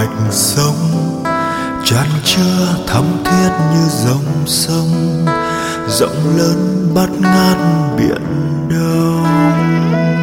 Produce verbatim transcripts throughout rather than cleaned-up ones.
mạch sông chan chứa thắm thiết như dòng sông rộng lớn bát ngát biển đông.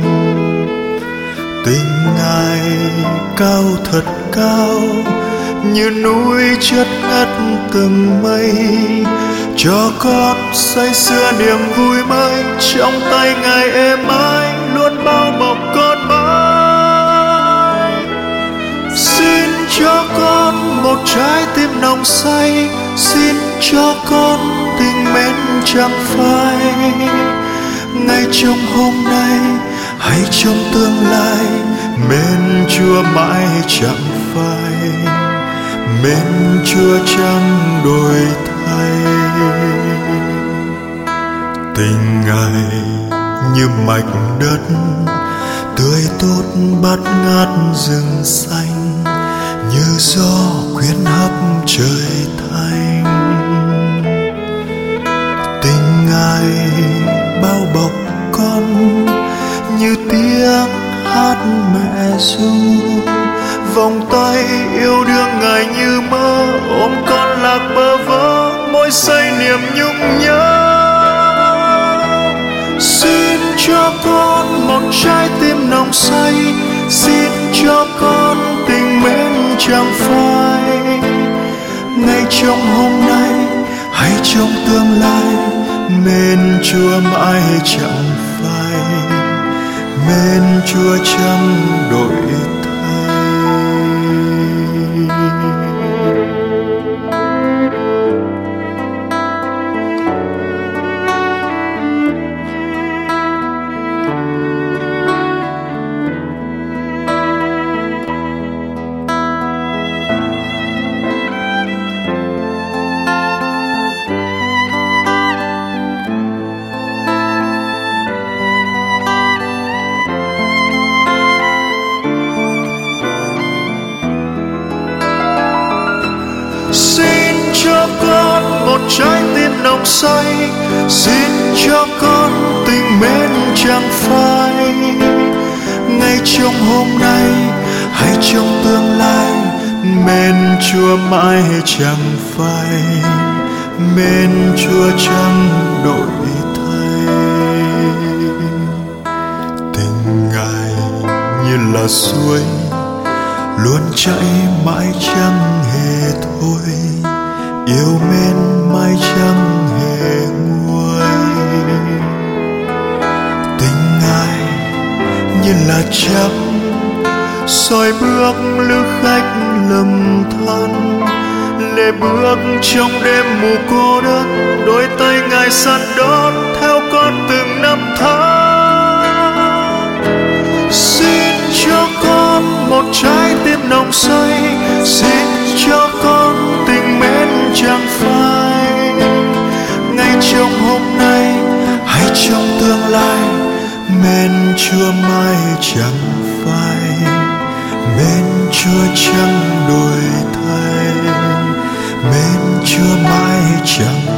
Tình Ngài cao thật cao như núi chất ngất từng mây, cho con say sưa niềm vui mới trong tay Ngài êm ái luôn bao bọc con mãi. Xin cho con một trái tim nồng say, xin cho con tình mến chẳng phai. Ngay trong hôm nay hay trong tương lai, mến Chúa mãi chẳng phai, mến Chúa chẳng đổi thay. Tình Ngài như mạch đất tươi tốt bát ngát rừng xanh, như gió khuyến hấp trời thanh. Tình Ngài bao bọc con như tiếng hát mẹ ru, vòng tay yêu đương Ngài như mơ, ôm con lạc bơ vơ môi say niềm nhung nhớ. Xin cho con một trái tim nồng say, xin cho con tình mến chẳng phai. Ngay trong hôm nay hay trong tương lai, mến Chúa mãi chẳng phai, mến Chúa chẳng đổi thay. Xin cho con một trái tim nồng say, xin cho con tình mến chẳng phai. Ngay trong hôm nay hay trong tương lai, mến Chúa mãi chẳng phai, mến Chúa chẳng đổi thay. Tình Ngài như là suối luôn chảy mãi chẳng hề thôi, yêu mến mãi chẳng hề nguôi. Tình Ngài như là trăng soi bước lữ khách lầm than, lê bước trong đêm mù cô đơn, đôi tay Ngài săn đón theo con từng năm tháng. Xin cho con một trái tim nồng say, xin cho con tình mến chẳng phai. Ngay trong hôm nay hay trong tương lai, mến Chúa mãi chẳng phai, mến Chúa chẳng đổi thay, mến Chúa mãi chẳng